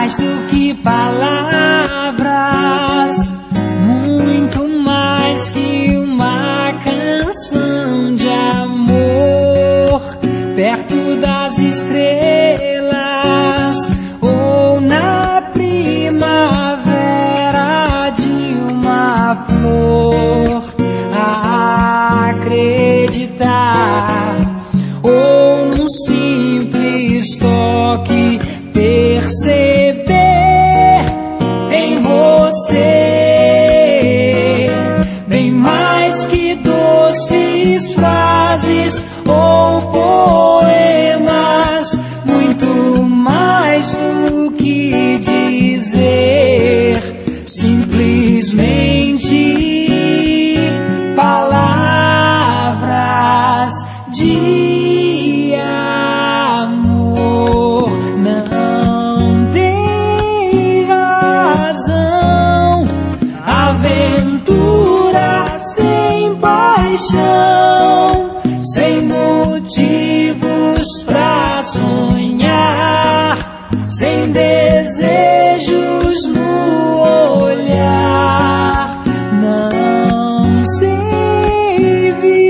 mais do que palavras, muito mais que uma canção de amor, perto das estrelas ou na primavera de uma flor. Acreditar ou num simples toque perceber em você bem mais que doces frases ou poemas, muito mais do que dizer, simplesmente palavras de amor. Não tem razão, aventura sem paixão, sem motivos pra sonhar, sem desejos no olhar. Não sei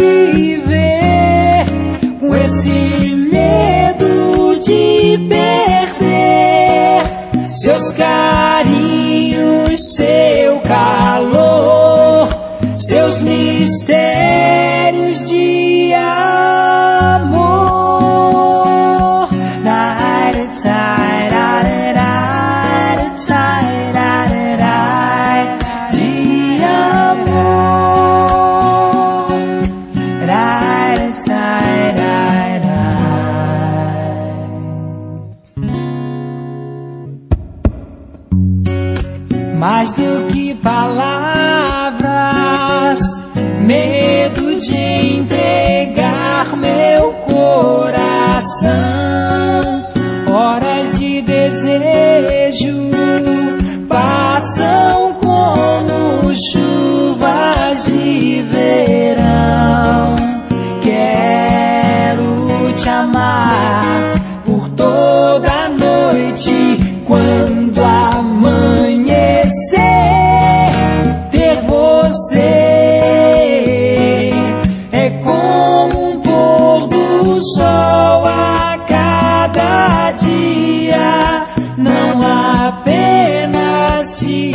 viver com esse medo de perder seus carinhos, seu calor, seus mistérios de amor. De amor. Mais do que palavras, medo de entregar meu coração. Horas de desejo passam como chuvas de verão. Quero te amar por toda a noite, quando amanhecer, ter você é como um pôr do sol a cada dia, não apenas te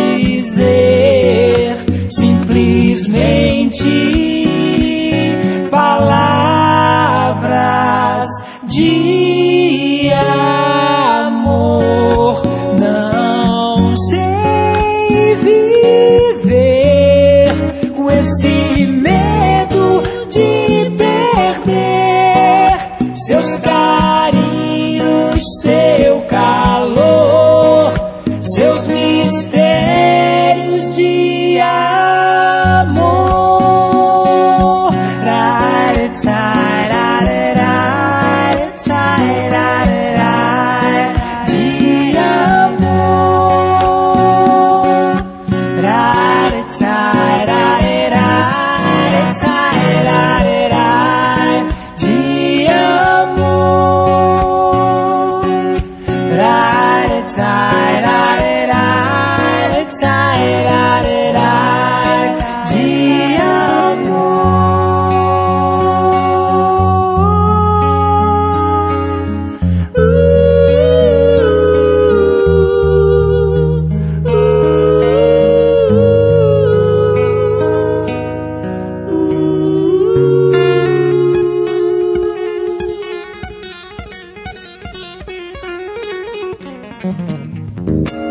dizer, simplesmente palavras de amor. Não sei viver com esse medo de perder seus carinhos, seu calor, seus mistérios de amor. De amor. De amor.